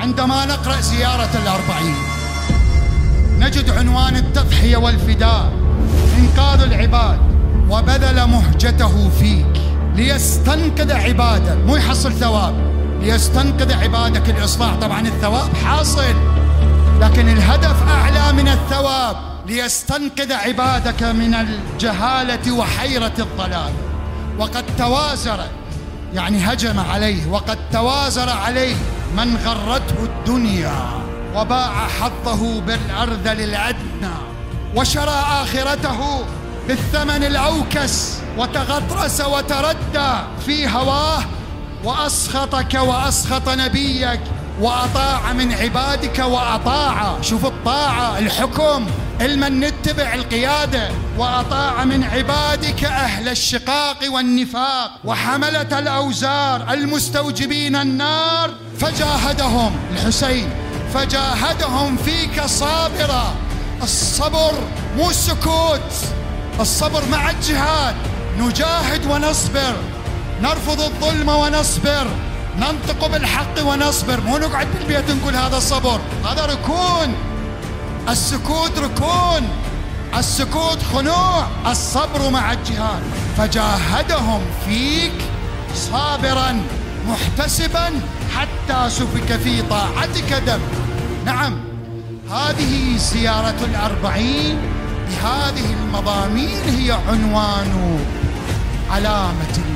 عندما نقرأ زيارة الأربعين نجد عنوان التضحية والفداء، إنقاذ العباد، وبذل مهجته فيك ليستنقذ عباده، مو يحصل ثواب، ليستنقذ عبادك الإصلاح. طبعا الثواب حاصل لكن الهدف أعلى من الثواب، ليستنقذ عبادك من الجهالة وحيرة الضلال. وقد توازر، يعني هجم عليه، وقد توازر عليه من غرته الدنيا وباع حظه بالأرذل الأدنى وشرى آخرته بالثمن الأوكس وتغطرس وتردى في هواه وأسخطك وأسخط نبيك وأطاع من عبادك وأطاع، شوف الطاعة، الحكم، المن نتبع القيادة، وأطاع من عبادك أهل الشقاق والنفاق وحملة الأوزار المستوجبين النار فجاهدهم. الحسين فجاهدهم فيك صابرا. الصبر مو السكوت، الصبر مع الجهاد، نجاهد ونصبر، نرفض الظلم ونصبر، ننطق بالحق ونصبر، مو نقعد بالبيت نقول هذا الصبر، هذا ركون. السكوت ركون، السكوت خنوع، الصبر مع الجهاد. فجاهدهم فيك صابرا محتسبا حتى سفك في طاعتك دم. نعم، هذه زيارة الأربعين بهذه المضامين هي عنوان علامة